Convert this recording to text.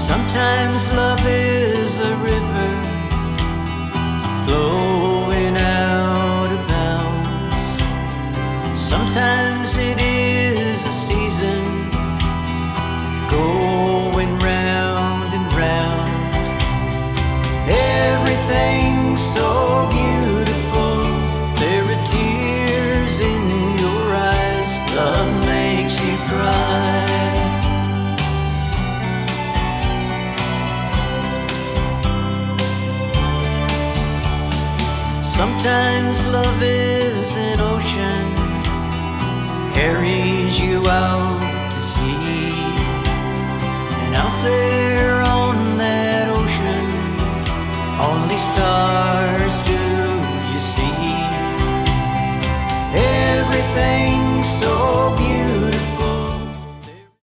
Sometimes love is a river flowing out of bounds. Sometimes it is a season going round and round. Everything's so beautiful, there are tears in your eyes. Love makes you cry. Sometimes love is an ocean, carries you out to sea. And out there on that ocean, only stars